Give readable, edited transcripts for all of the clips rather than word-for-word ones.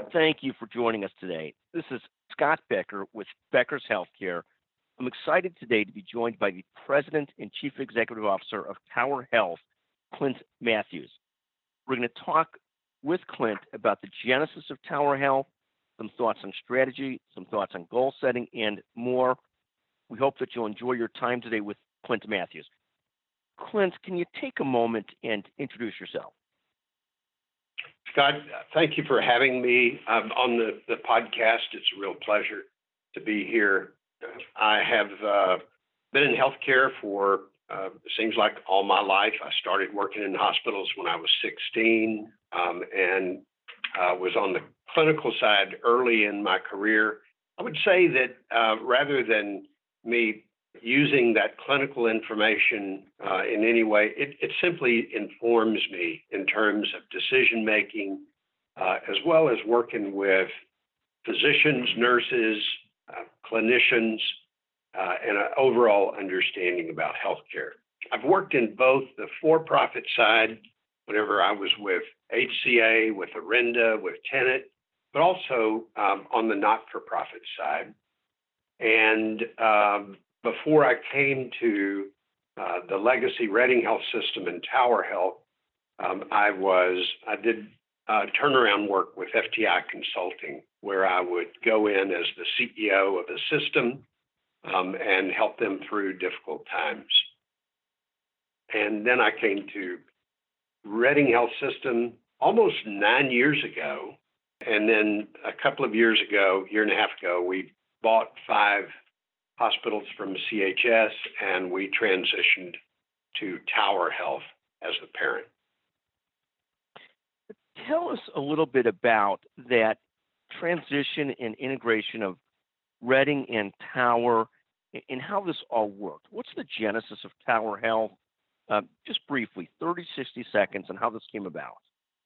Thank you for joining us today. This is Scott Becker with Becker's Healthcare. I'm excited today to be joined by the President and Chief Executive Officer of Tower Health, Clint Matthews. We're going to talk with Clint about the genesis of Tower Health, some thoughts on strategy, some thoughts on goal setting, and more. We hope that you'll enjoy your time today with Clint Matthews. Clint, can you take a moment and introduce yourself? Scott, thank you for having me on the podcast. It's a real pleasure to be here. I have been in healthcare for seems like all my life. I started working in hospitals when I was 16 and was on the clinical side early in my career. I would say that rather than me using that clinical information in any way, it simply informs me in terms of decision making, as well as working with physicians, nurses, clinicians, and an overall understanding about healthcare. I've worked in both the for-profit side, whenever I was with HCA, with Arenda, with Tenet, but also on the not-for-profit side. And before I came to the legacy Reading Health System and Tower Health, I did turnaround work with FTI Consulting, where I would go in as the CEO of a system and help them through difficult times. And then I came to Reading Health System almost 9 years ago. And then a couple of years ago, year and a half ago, we bought 5 hospitals from CHS, and we transitioned to Tower Health as the parent. Tell us a little bit about that transition and integration of Reading and Tower and how this all worked. What's the genesis of Tower Health? Just briefly, 30, 60 seconds, and how this came about.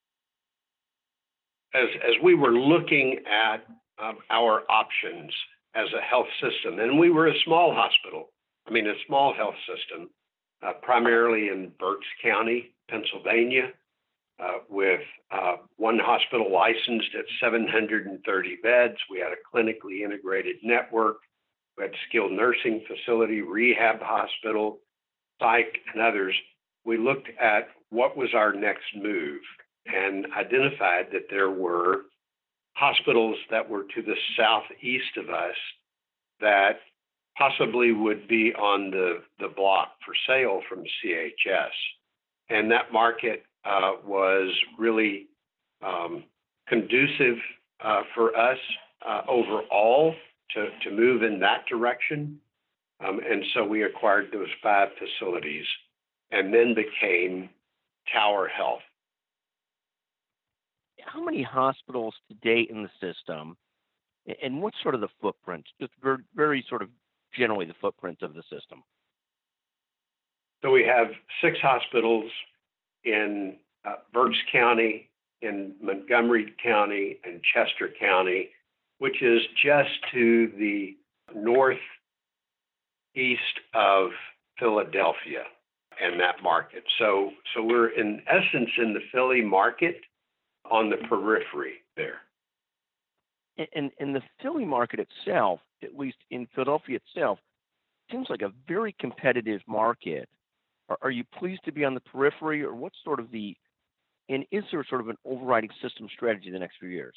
As we were looking at our options as a health system, and we were a small hospital, a small health system, primarily in Berks County, Pennsylvania, with one hospital licensed at 730 beds. We had a clinically integrated network. We had skilled nursing facility, rehab hospital, psych, and others. We looked at what was our next move and identified that there were hospitals that were to the southeast of us that possibly would be on the block for sale from CHS. And that market was really conducive for us overall to move in that direction. And so we acquired those 5 facilities and then became Tower Health. How many hospitals today in the system, and what's sort of the footprint, just very, very sort of generally the footprint of the system? So we have 6 hospitals in Berks County, in Montgomery County, and Chester County, which is just to the northeast of Philadelphia and that market. So we're in essence in the Philly market on the periphery there. And the Philly market itself, at least in Philadelphia itself, seems like a very competitive market. Are you pleased to be on the periphery, or what's sort of and is there sort of an overriding system strategy in the next few years?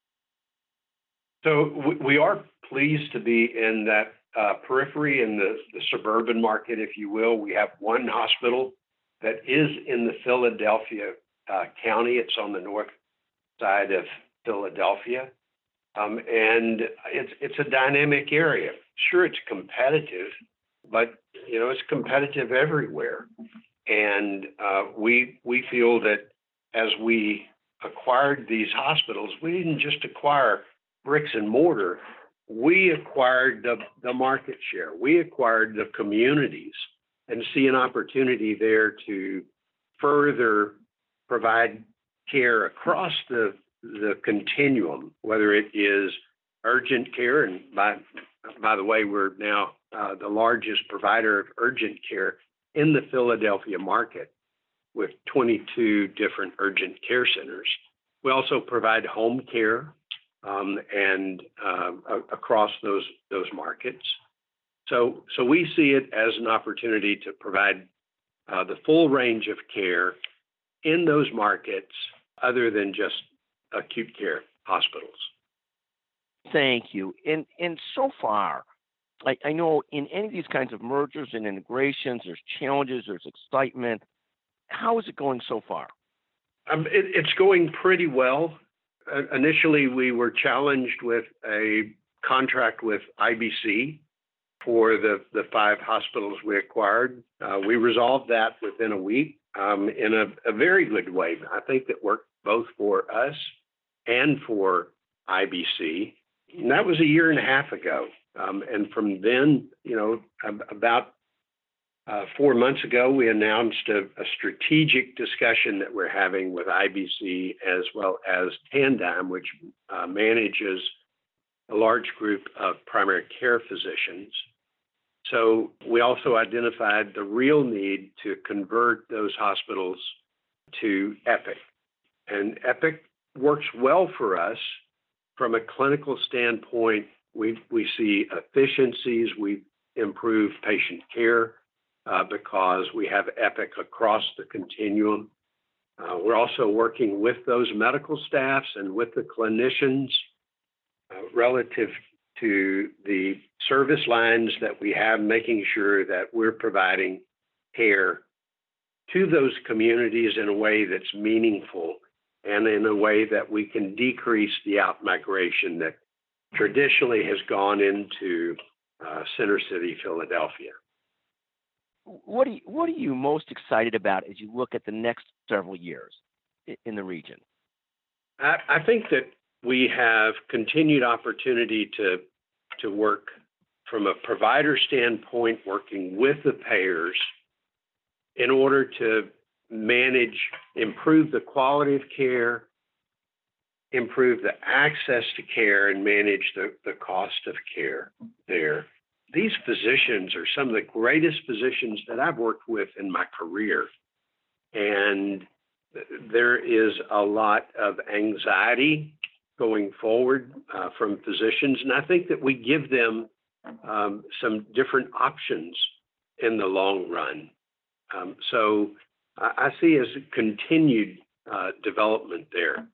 So we are pleased to be in that periphery, in the suburban market, if you will. We have one hospital that is in the Philadelphia county. It's on the north side of Philadelphia. And it's a dynamic area. Sure, it's competitive, but it's competitive everywhere. And we feel that as we acquired these hospitals, we didn't just acquire bricks and mortar. We acquired the market share. We acquired the communities and see an opportunity there to further provide care across the continuum, whether it is urgent care, and by the way, we're now the largest provider of urgent care in the Philadelphia market with 22 different urgent care centers. We also provide home care across those markets. So we see it as an opportunity to provide the full range of care in those markets other than just acute care hospitals. Thank you. And so far, I know in any of these kinds of mergers and integrations, there's challenges, there's excitement. How is it going so far? It's going pretty well. Initially, we were challenged with a contract with IBC for the 5 hospitals we acquired. We resolved that within a week in a very good way. I think that worked both for us and for IBC. And that was a year and a half ago. And from then, about 4 months ago, we announced a strategic discussion that we're having with IBC as well as Tandem, which manages a large group of primary care physicians. So we also identified the real need to convert those hospitals to Epic. And Epic works well for us from a clinical standpoint. We see efficiencies, we improve patient care because we have Epic across the continuum. We're also working with those medical staffs and with the clinicians relative to the service lines that we have, making sure that we're providing care to those communities in a way that's meaningful and in a way that we can decrease the outmigration that traditionally has gone into Center City, Philadelphia. What are you most excited about as you look at the next several years in the region? I think that we have continued opportunity to work from a provider standpoint, working with the payers in order to improve the quality of care, improve the access to care, and manage the cost of care there. These physicians are some of the greatest physicians that I've worked with in my career. And there is a lot of anxiety going forward from physicians. And I think that we give them some different options in the long run. So I see as a continued development there.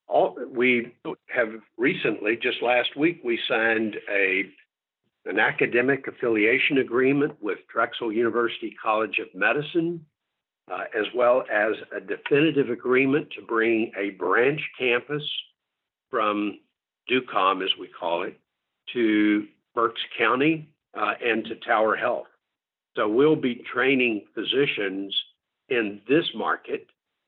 We have recently, just last week, we signed an academic affiliation agreement with Drexel University College of Medicine, as well as a definitive agreement to bring a branch campus from DUCOM, as we call it, to Berks County and to Tower Health. So we'll be training physicians in this market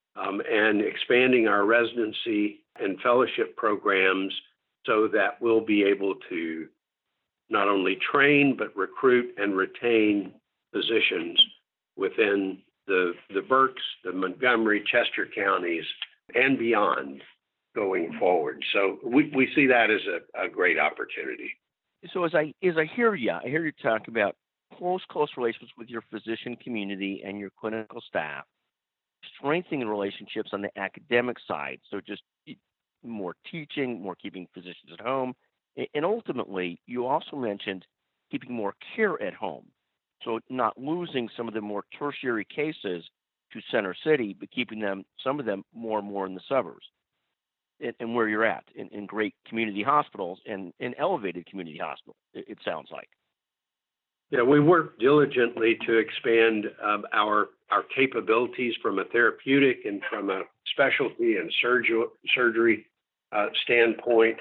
and expanding our residency and fellowship programs so that we'll be able to not only train, but recruit and retain physicians within the Berks, the Montgomery, Chester counties, and beyond going forward. So we see that as a great opportunity. So as I hear you talk about close relations with your physician community and your clinical staff, strengthening relationships on the academic side, so just more teaching, more keeping physicians at home, and ultimately, you also mentioned keeping more care at home, so not losing some of the more tertiary cases to Center City, but keeping some of them more and more in the suburbs and where you're at in great community hospitals and in elevated community hospitals, it sounds like. Yeah, we work diligently to expand our capabilities from a therapeutic and from a specialty and surgery standpoint.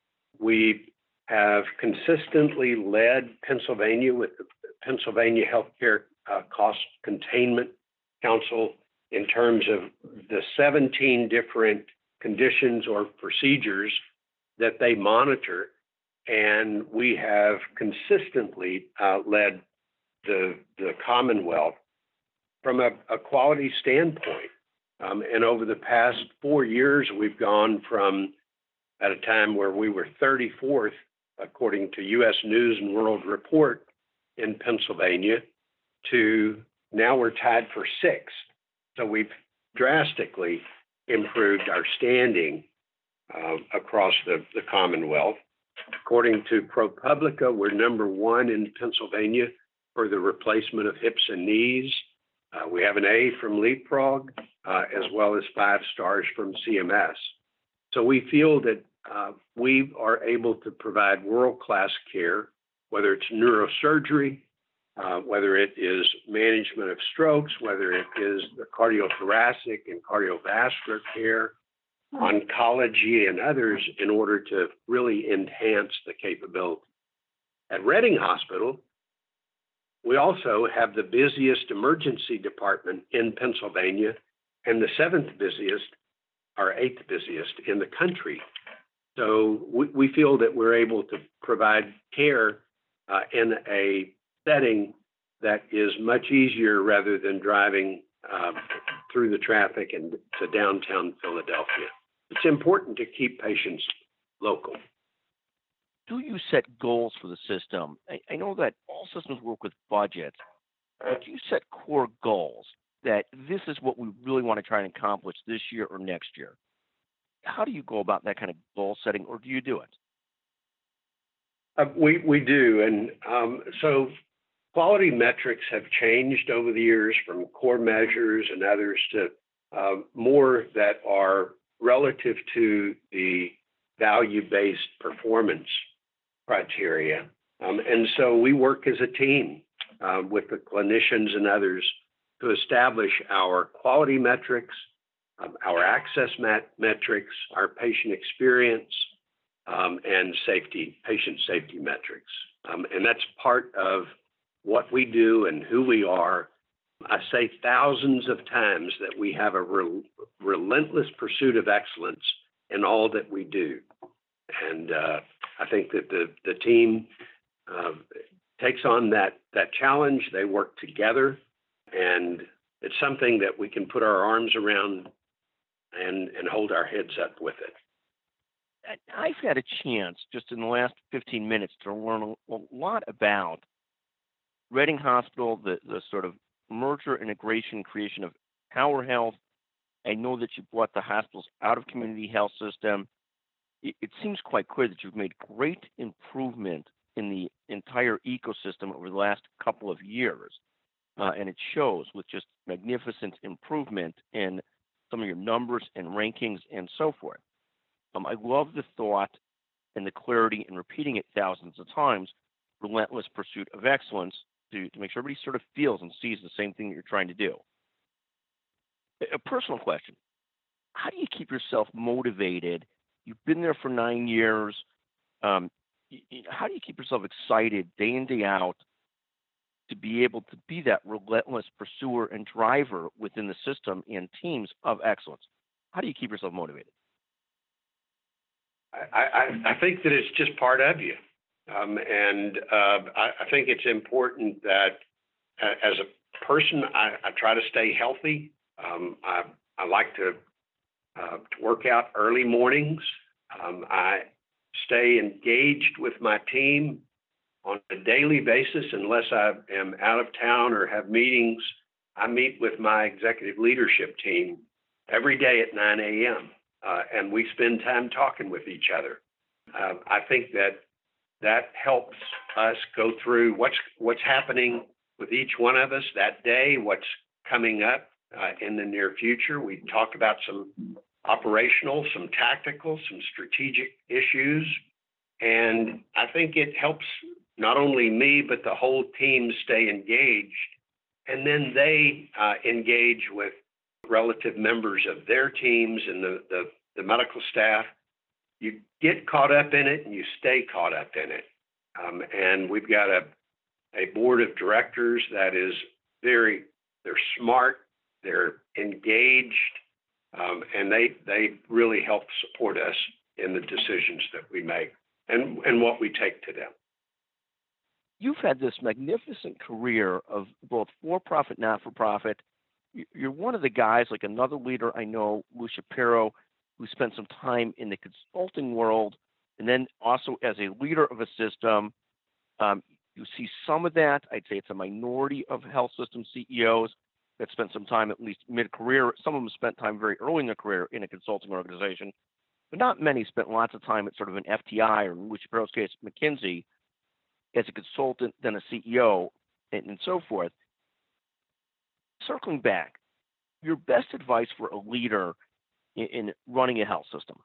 We have consistently led Pennsylvania with the Pennsylvania Healthcare Cost Containment Council in terms of the 17 different conditions or procedures that they monitor. And we have consistently led the Commonwealth from a quality standpoint. And over the past 4 years, we've gone from at a time where we were 34th, according to U.S. News and World Report in Pennsylvania, to now we're tied for 6th. So we've drastically improved our standing across the Commonwealth. According to ProPublica, we're number one in Pennsylvania for the replacement of hips and knees. We have an A from Leapfrog, as well as 5 stars from CMS. So we feel that we are able to provide world-class care, whether it's neurosurgery, whether it is management of strokes, whether it is the cardiothoracic and cardiovascular care, oncology, and others, in order to really enhance the capability. At Reading Hospital, we also have the busiest emergency department in Pennsylvania and the 7th busiest, or 8th busiest in the country. So we feel that we're able to provide care in a setting that is much easier rather than driving through the traffic and to downtown Philadelphia. It's important to keep patients local. Do you set goals for the system? I know that all systems work with budgets, but do you set core goals that this is what we really want to try and accomplish this year or next year? How do you go about that kind of goal setting, or do you do it? We do. And so quality metrics have changed over the years from core measures and others to more that are relative to the value-based performance criteria. And so we work as a team with the clinicians and others to establish our quality metrics, our access metrics, our patient experience, and patient safety metrics. And that's part of what we do and who we are. I say thousands of times that we have a relentless pursuit of excellence in all that we do. And I think that the team takes on that challenge. They work together, and it's something that we can put our arms around and hold our heads up with it. I've had a chance just in the last 15 minutes to learn a lot about Reading Hospital, the sort of merger, integration, creation of Tower Health. I know that you brought the hospitals out of Community Health System. It seems quite clear that you've made great improvement in the entire ecosystem over the last couple of years. And it shows with just magnificent improvement in some of your numbers and rankings and so forth. I love the thought and the clarity in repeating it thousands of times, relentless pursuit of excellence to make sure everybody sort of feels and sees the same thing that you're trying to do. A personal question: how do you keep yourself motivated? You've been there for 9 years. How do you keep yourself excited day in, day out to be able to be that relentless pursuer and driver within the system and teams of excellence? How do you keep yourself motivated? I think that it's just part of you. I think it's important that as a person, I try to stay healthy. I like to work out early mornings. I stay engaged with my team on a daily basis. Unless I am out of town or have meetings, I meet with my executive leadership team every day at 9 a.m. And we spend time talking with each other. I think that helps us go through what's happening with each one of us that day, what's coming up in the near future. We talk about some operational, some tactical, some strategic issues. And I think it helps not only me, but the whole team stay engaged. And then they engage with relative members of their teams and the medical staff. You get caught up in it and you stay caught up in it. And we've got a board of directors that is they're smart, they're engaged, and they really help support us in the decisions that we make and what we take to them. You've had this magnificent career of both for-profit, not-for-profit. You're one of the guys, like another leader I know, Lou Shapiro, who spent some time in the consulting world, and then also as a leader of a system. You see some of that. I'd say it's a minority of health system CEOs that spent some time, at least mid-career. Some of them spent time very early in their career in a consulting organization. but not many spent lots of time at sort of an FTI or in Lou Shapiro's case, McKinsey, as a consultant, then a CEO, and so forth. Circling back, your best advice for a leader in running a health system?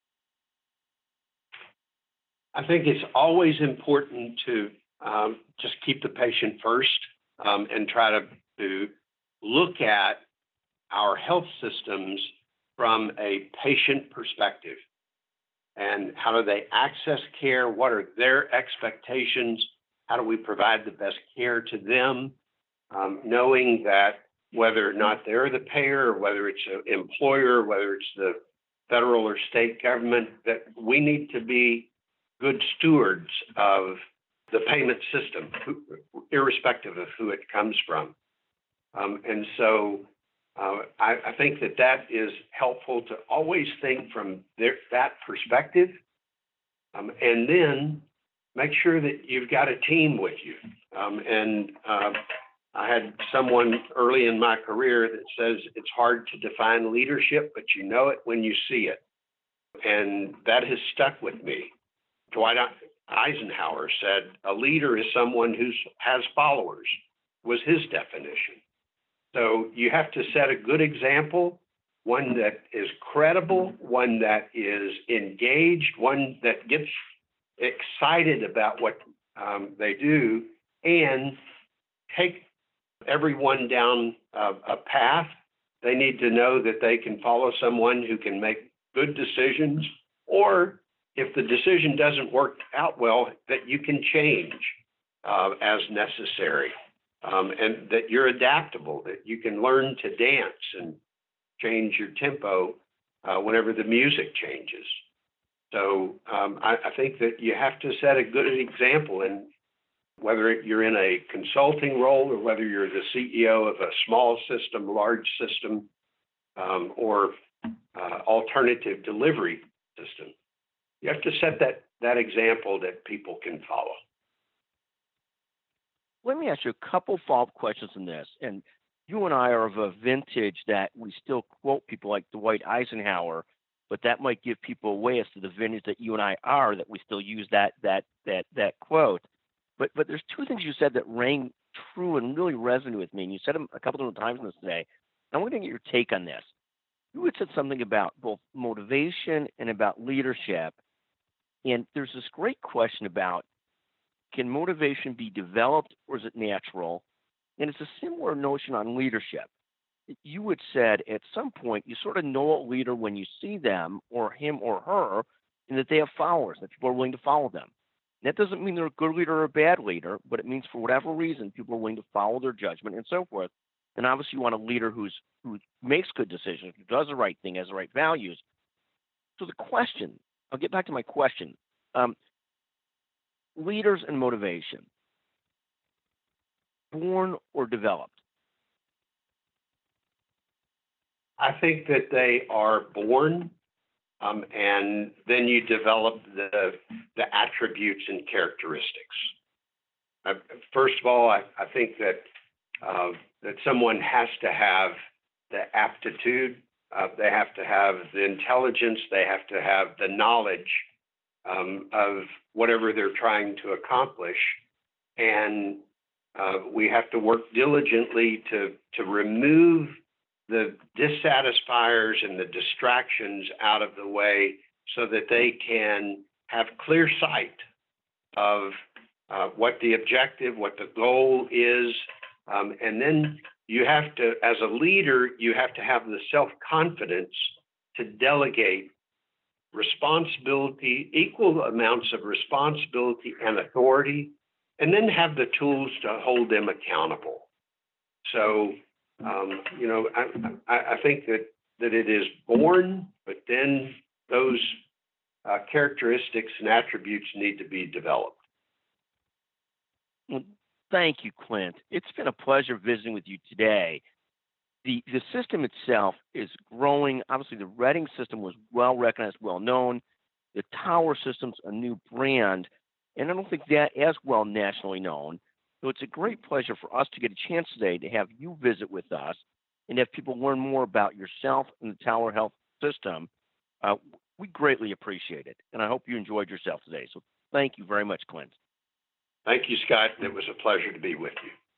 I think it's always important to just keep the patient first and try to look at our health systems from a patient perspective. And how do they access care? What are their expectations? How do we provide the best care to them? Knowing that whether or not they're the payer, whether it's an employer, whether it's the federal or state government, that we need to be good stewards of the payment system, irrespective of who it comes from. And so I think that is helpful to always think from that perspective, and then make sure that you've got a team with you. I had someone early in my career that says it's hard to define leadership, but you know it when you see it. And that has stuck with me. Dwight Eisenhower said, a leader is someone who has followers, was his definition. So you have to set a good example, one that is credible, one that is engaged, one that gets excited about what they do, and take everyone down a path. They need to know that they can follow someone who can make good decisions, or if the decision doesn't work out well, that you can change as necessary, and that you're adaptable, that you can learn to dance and change your tempo whenever the music changes. So I think that you have to set a good example, and whether you're in a consulting role or whether you're the CEO of a small system, large system, or alternative delivery system, you have to set that example that people can follow. Let me ask you a couple follow-up questions on this. And you and I are of a vintage that we still quote people like Dwight Eisenhower, but that might give people away as to the vintage that you and I are, that we still use that quote. But there's two things you said that rang true and really resonated with me, and you said them a couple different times in this today. I want to get your take on this. You had said something about both motivation and about leadership, and there's this great question about, can motivation be developed or is it natural? And it's a similar notion on leadership. You had said at some point you sort of know a leader when you see them or him or her, and that they have followers, that people are willing to follow them. That doesn't mean they're a good leader or a bad leader, but it means for whatever reason, people are willing to follow their judgment and so forth. And obviously you want a leader who makes good decisions, who does the right thing, has the right values. So the question, I'll get back to my question. Leaders and motivation, born or developed? I think that they are born, and then you develop the attributes and characteristics. First of all, I think that someone has to have the aptitude, they have to have the intelligence, they have to have the knowledge of whatever they're trying to accomplish, and we have to work diligently to remove the dissatisfiers and the distractions out of the way so that they can have clear sight of what the objective, what the goal is. And then you have to, as a leader, you have to have the self-confidence to delegate responsibility, equal amounts of responsibility and authority, and then have the tools to hold them accountable. So, I think that it is born, but then those characteristics and attributes need to be developed. Well, thank you, Clint. It's been a pleasure visiting with you today. The system itself is growing. Obviously, the Reading system was well recognized, well known. The Tower system's a new brand, and I don't think that as well nationally known. So it's a great pleasure for us to get a chance today to have you visit with us and have people learn more about yourself and the Tower Health system. We greatly appreciate it, and I hope you enjoyed yourself today. So thank you very much, Clint. Thank you, Scott. It was a pleasure to be with you.